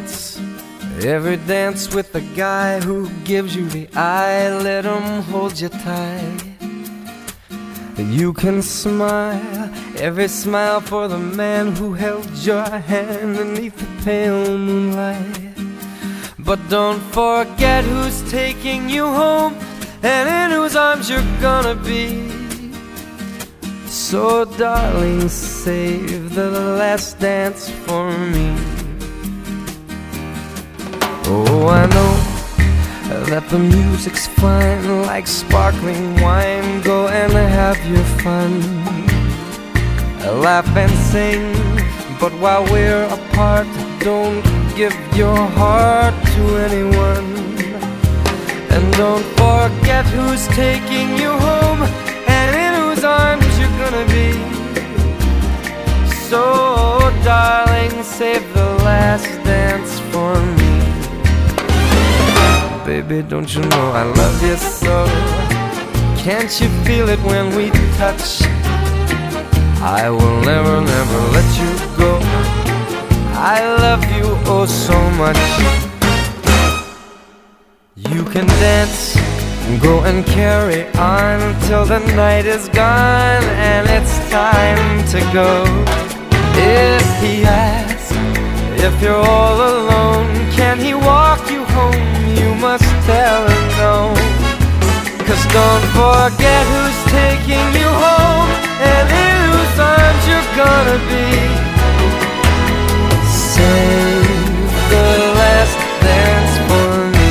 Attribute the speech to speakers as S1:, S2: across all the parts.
S1: dance, every dance with the guy who gives you the eye. Let him hold you tight. You can smile, every smile for the man who held your hand beneath the pale moonlight. But don't forget who's taking you home and in whose arms you're gonna be. So darling, save the last dance for me. Oh, I know that the music's fine, like sparkling wine. Go and have your fun, laugh and sing. But while we're apart, don't give your heart to anyone. And don't forget who's taking you home and in whose arms you're gonna be. So darling, save the last dance for me. Baby, don't you know I love you so? Can't you feel it when we touch? I will never, never let you go. I love you oh so much. You can dance, go and carry on till the night is gone and it's time to go. If he asks if you're all alone, can he walk you home? You must tell him no. 'Cause don't forget who's taking you home and in whose arms you're gonna be. Save the last dance for me.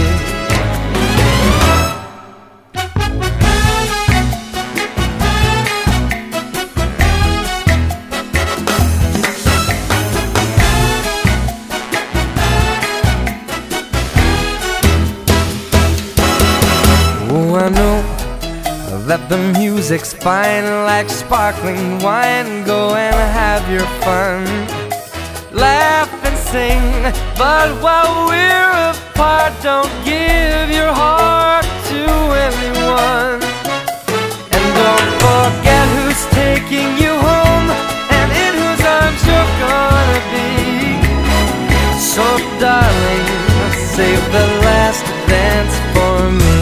S1: Oh, I know that the music's fine, like sparkling wine. Go and have your fun, laugh and sing. But while we're apart, don't give your heart to anyone. And don't forget who's taking you home and in whose arms you're gonna be. So darling, save the last dance for me.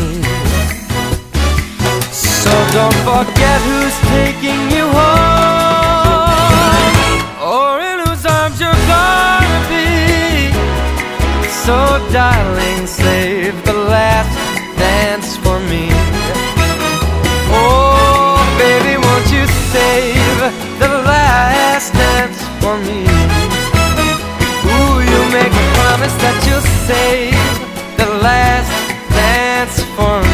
S1: So don't forget who's taking you home or in whose arms you're gonna be. So darling, save the last dance for me. Oh baby, won't you save the last dance for me? Ooh, you make a promise that you'll save the last dance for me.